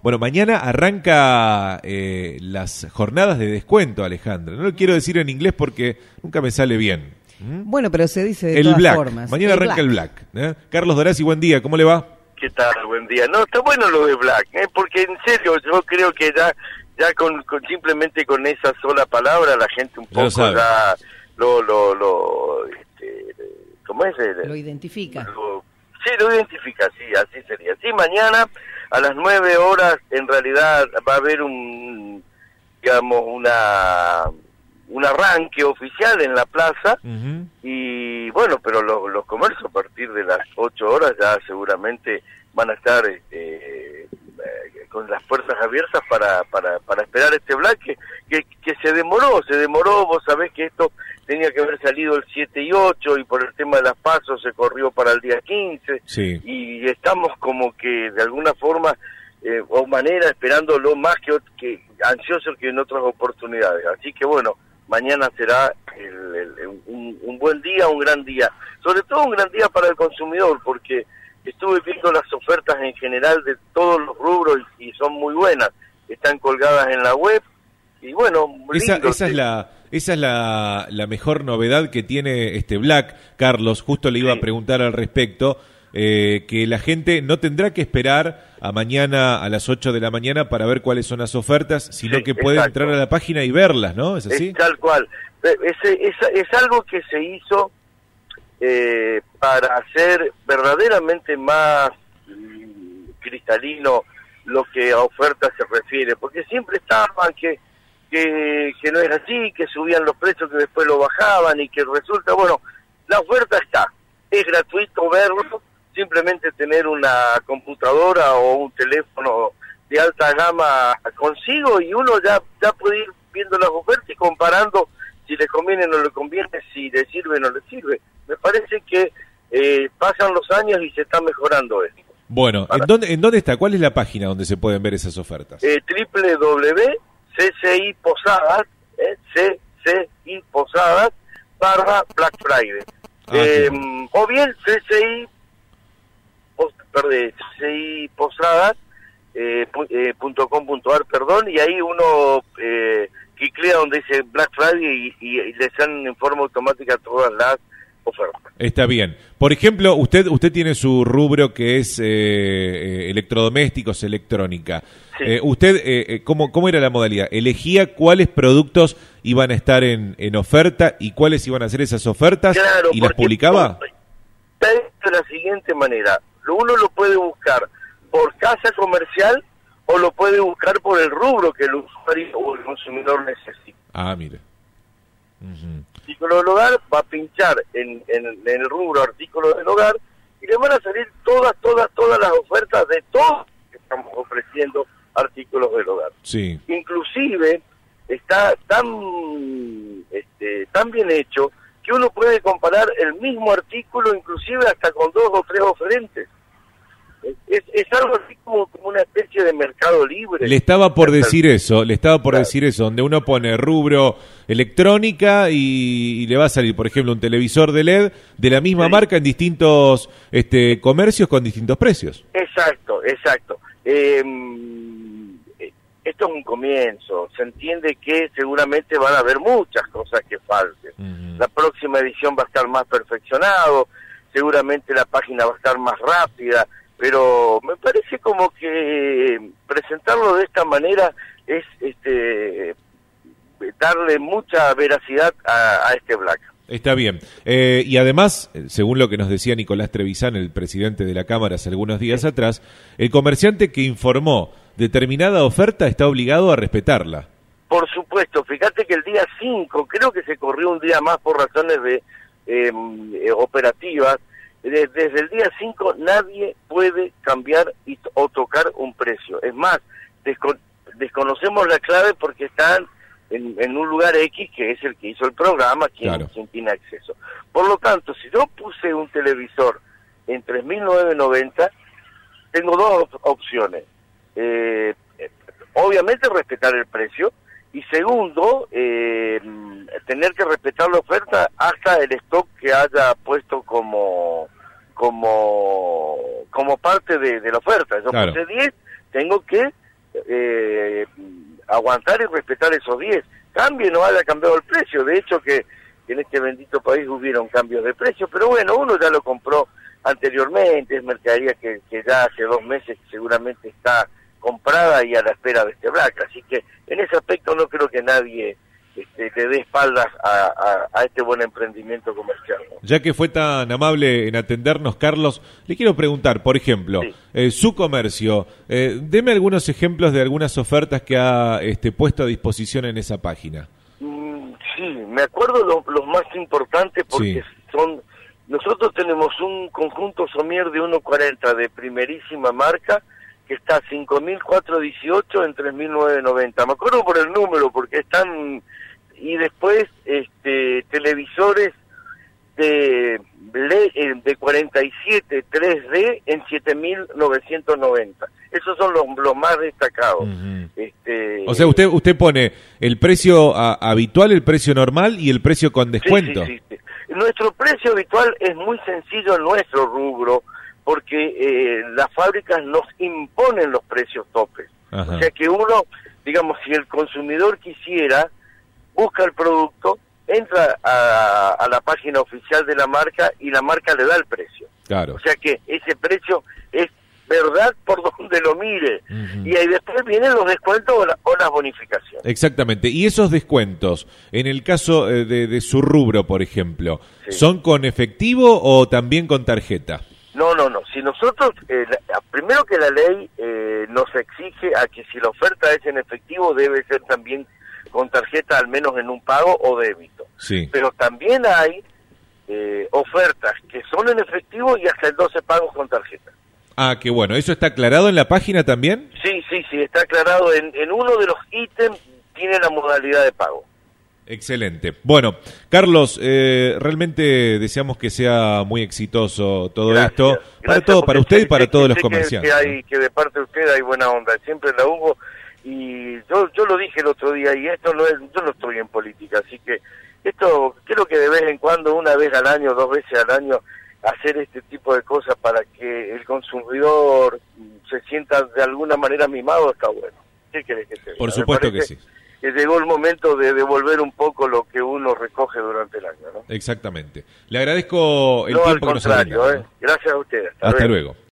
Bueno, mañana arranca las jornadas de descuento, Alejandra. No lo quiero decir en inglés porque nunca me sale bien. Bueno, pero se dice de el todas Black. formas. Mañana arranca el Black. Carlos Dorazzi, buen día, ¿cómo le va? ¿Qué tal? Buen día. No, está bueno lo de Black, porque en serio, yo creo que ya con simplemente con esa sola palabra la gente un poco ya ¿cómo es? Lo identifica. Sí, lo identifica, sí, así sería. Sí, mañana a las 9 horas en realidad va a haber un arranque oficial en la plaza. Uh-huh. Y bueno, pero los comercios a partir de las 8 horas ya seguramente van a estar con las puertas abiertas para esperar este Black que se demoró, vos sabés que esto tenía que haber salido el 7 y 8 y por el tema de las pasos se corrió para el día 15, sí. Y estamos como que de alguna forma o manera esperándolo más que ansiosos que en otras oportunidades, así que bueno, mañana será un buen día, un gran día, sobre todo un gran día para el consumidor, porque estuve viendo las ofertas en general de todos los rubros y son muy buenas, están colgadas en la web y bueno, esa es la mejor novedad que tiene este Black, Carlos, justo le iba a preguntar al respecto, que la gente no tendrá que esperar a mañana a las 8 de la mañana para ver cuáles son las ofertas, sino que puede entrar a la página y verlas, ¿no? ¿Es así? Es tal cual. Es algo que se hizo para hacer verdaderamente más cristalino lo que a ofertas se refiere, porque siempre estaban que no es así, que subían los precios, que después lo bajaban y que resulta, bueno, la oferta está, es gratuito verlo, simplemente tener una computadora o un teléfono de alta gama consigo y uno ya puede ir viendo las ofertas y comparando si le conviene o no le conviene, si le sirve o no le sirve. Me parece que pasan los años y se está mejorando esto. Bueno, ¿en dónde está? ¿Cuál es la página donde se pueden ver esas ofertas? www.cciposadas, cciposadas /Black Friday. O bien cciposadas.com.ar, y ahí uno cliclea donde dice Black Friday y les dan en forma automática todas las ofertas. Está bien. Por ejemplo, usted tiene su rubro que es electrodomésticos, electrónica. Sí. Usted, ¿cómo era la modalidad? ¿Elegía cuáles productos iban a estar en oferta y cuáles iban a ser esas ofertas? Claro, ¿Y las publicaba? Está de la siguiente manera. Uno lo puede buscar por casa comercial o lo puede buscar por el rubro que el usuario o el consumidor necesita. Ah, mire. Uh-huh. Artículo del hogar, va a pinchar en el rubro artículo del hogar y le van a salir todas las ofertas de todos que estamos ofreciendo artículos del hogar. Sí. Inclusive está tan bien hecho que uno puede comparar el mismo artículo inclusive hasta con 2 o 3 oferentes. Es algo así como una especie de mercado libre. Le estaba por decir eso, donde uno pone rubro electrónica y le va a salir, por ejemplo, un televisor de LED de la misma marca en distintos comercios con distintos precios. Exacto. Esto es un comienzo, se entiende que seguramente van a haber muchas cosas que falten. Uh-huh. La próxima edición va a estar más perfeccionado, seguramente la página va a estar más rápida, pero me parece como que presentarlo de esta manera es darle mucha veracidad a este Black. Está bien. Y además, según lo que nos decía Nicolás Trevisan, el presidente de la Cámara hace algunos días atrás, el comerciante que informó determinada oferta está obligado a respetarla. Por supuesto, fíjate que el día 5, creo que se corrió un día más por razones de operativas. Desde el día 5 nadie puede cambiar o tocar un precio. Es más, desconocemos la clave porque están en un lugar X que es el que hizo el programa, quien tiene acceso. Por lo tanto, si yo puse un televisor en 3.990, tengo 2 opciones. Obviamente respetar el precio y segundo, tener que respetar la oferta hasta el stock que haya puesto como parte de la oferta. Yo puse 10, tengo que aguantar y respetar esos 10. Cambie, no haya cambiado el precio. De hecho que en este bendito país hubieron cambios de precio, pero bueno, uno ya lo compró anteriormente, es mercadería que ya hace 2 meses seguramente está comprada y a la espera de este Black. Así que en ese aspecto no creo que nadie le dé espaldas a este buen emprendimiento comercial, ¿no? Ya que fue tan amable en atendernos, Carlos, le quiero preguntar, por ejemplo, sí. Su comercio, deme algunos ejemplos de algunas ofertas que ha puesto a disposición en esa página. Sí, me acuerdo los más importantes porque son... Nosotros tenemos un conjunto somier de 1.40 de primerísima marca que está a 5.418 en 3.990. Me acuerdo por el número porque están... Y después televisores de 47 3D en 7.990. Esos son los más destacados. Uh-huh. O sea, usted pone el precio habitual, el precio normal y el precio con descuento. Sí. Nuestro precio habitual es muy sencillo en nuestro rubro porque las fábricas nos imponen los precios topes. Ajá. O sea que uno, digamos, si el consumidor quisiera, busca el producto, entra a la página oficial de la marca y la marca le da el precio. Claro. O sea que ese precio es verdad por donde lo mire. Uh-huh. Y ahí después vienen los descuentos o las bonificaciones. Exactamente. Y esos descuentos, en el caso de su rubro, por ejemplo, ¿son con efectivo o también con tarjeta? No. Si nosotros, primero que la ley nos exige a que si la oferta es en efectivo debe ser también con tarjeta, al menos en un pago o débito. Sí. Pero también hay ofertas que son en efectivo y hasta el 12 pagos con tarjeta. Ah, qué bueno. ¿Eso está aclarado en la página también? Sí, está aclarado. En uno de los ítems tiene la modalidad de pago. Excelente. Bueno, Carlos, realmente deseamos que sea muy exitoso todo esto, para usted y para todos los comerciantes. Que de parte de usted hay buena onda, siempre la hubo, y yo lo dije el otro día, y esto no es, yo no estoy en política, así que esto creo que de vez en cuando, una vez al año, 2 veces al año, hacer este tipo de cosas para que el consumidor se sienta de alguna manera mimado está bueno. ¿Qué querés que te diga? Por supuesto que sí. Que llegó el momento de devolver un poco lo que uno recoge durante el año, ¿no? Exactamente. Le agradezco el tiempo que nos ha brindado. Gracias a ustedes. Hasta luego.